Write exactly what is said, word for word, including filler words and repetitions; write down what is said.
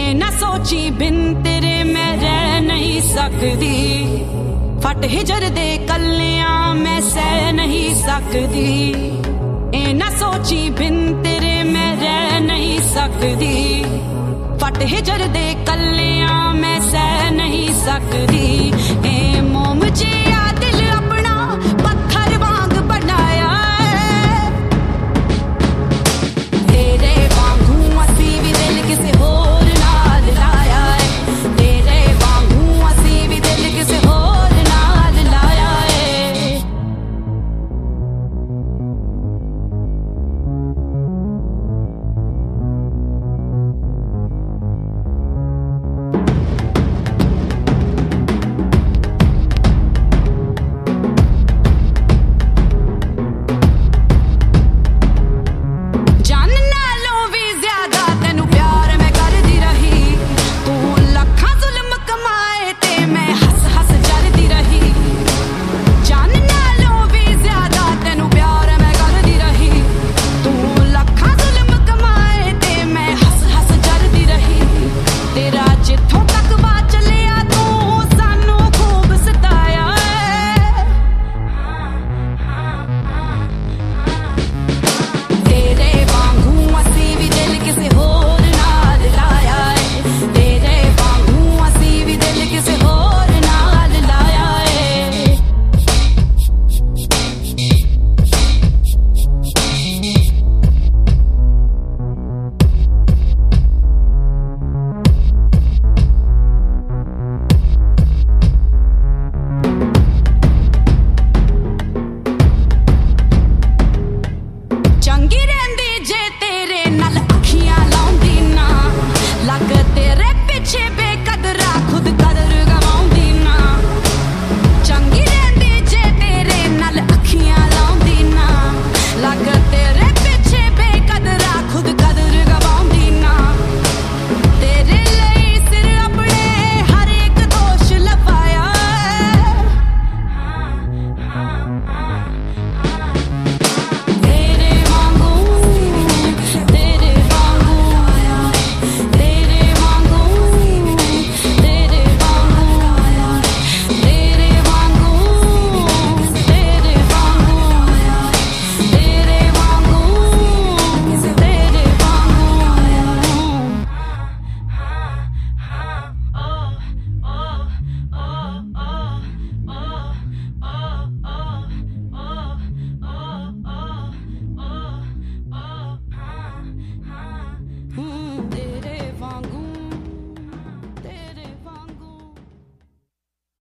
ए ना सोची बिन तेरे मैं रह नहीं सकदी फट हिजर दे कलियां मैं सह नहीं सकदी ए ना सोची बिन तेरे मैं रह नहीं सकदी फट हिजर दे कलियां मैं सह नहीं सकदी।